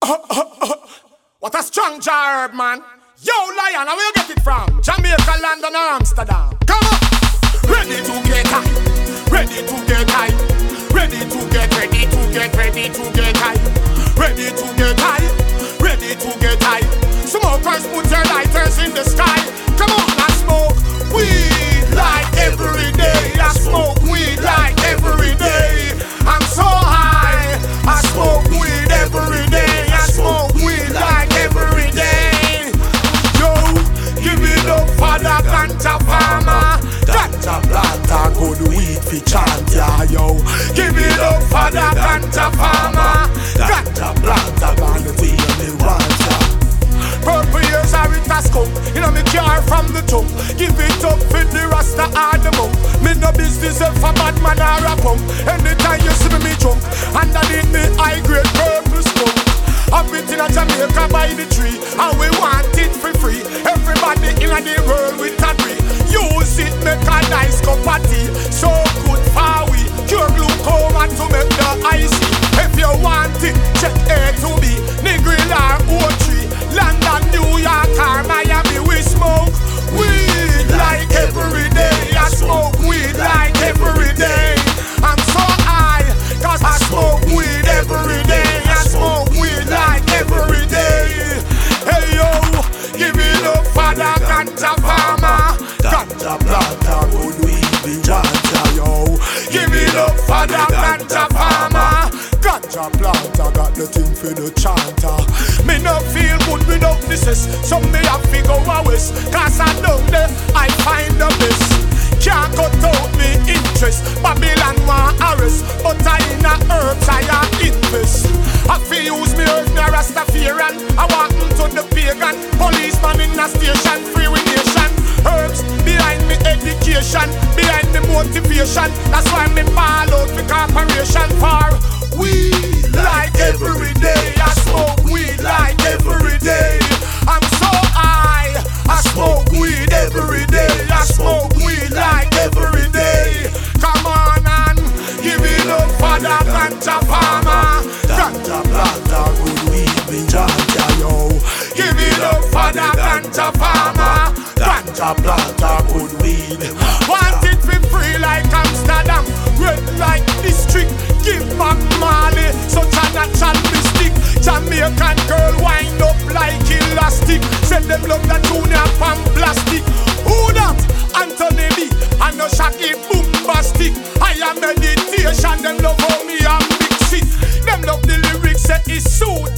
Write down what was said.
What a strong jar, man. Yo, Lion, where you get it from? Jamaica, London, or Amsterdam? Come on. Ready to get high. Ready to get high. Ready to get high. Ready to get high. Ready to get high. Smokers, put your lighters in the sky. Come on, I smoke weed like every day. I smoke weed like every day. I'm so high. I smoke weed every day. I smoke weed like every day. Yo, give it up for the ganja farmer. Ganja planter, good weed fi chant, yeah, yo. Give it up for the ganja farmer. Ganja planter, gonna weed me want, yeah. Purple years are it a scope. You know me car from the top. Give it up for the rasta or the monk. Me no business if a bad man or a punk. Anytime you see me jump, underneath me high grade purple smoke. Up it in a Jamaica by the tree, and we want it for free. Everybody in the world with a tree. Use it, make a nice cup of tea. So good for we. Cure glaucoma to make the icy. If you want it, check A to B. Negril or O3. London, New York or Miami, we smoke weed like every day. I smoke weed like every day. I'm so high, cause I smoke weed every day. I smoke weed like every day. Hey yo, give it up for the ganja farmer. Ganja planter, good weed be ganja, yo. Give it up for the ganja farmer. Ganja planter got the thing for the chanter. Me no feel good without this. So me have to go west. Cause I down there I find the best. Can't cut out me interest. Babylon want arrest, but I in a herbs I invest. I feel use me earth me a Rastafarian. I walk into the pagan. Policeman in a station, free with nation. Herbs behind me education, behind me motivation. That's why me ball out the corporation for weed like every day. I smoke weed like every day. I'm so high. I smoke weed every day. I smoke weed like every day. Come on and give it up for the ganja farmer. Ganja planter, good weed be ganja, yo. Give it up for the ganja farmer. Ganja planter, good weed. Want it for free like Amsterdam. Red like district. Give back Marley, such a natural mystic. Jamaican girl wind up like elastic. Said them love the junior from plastic. Who that? Anthony B. And no shaggy bombastic. I am meditation. Them love how me am mix it. Them love the lyrics say it's suit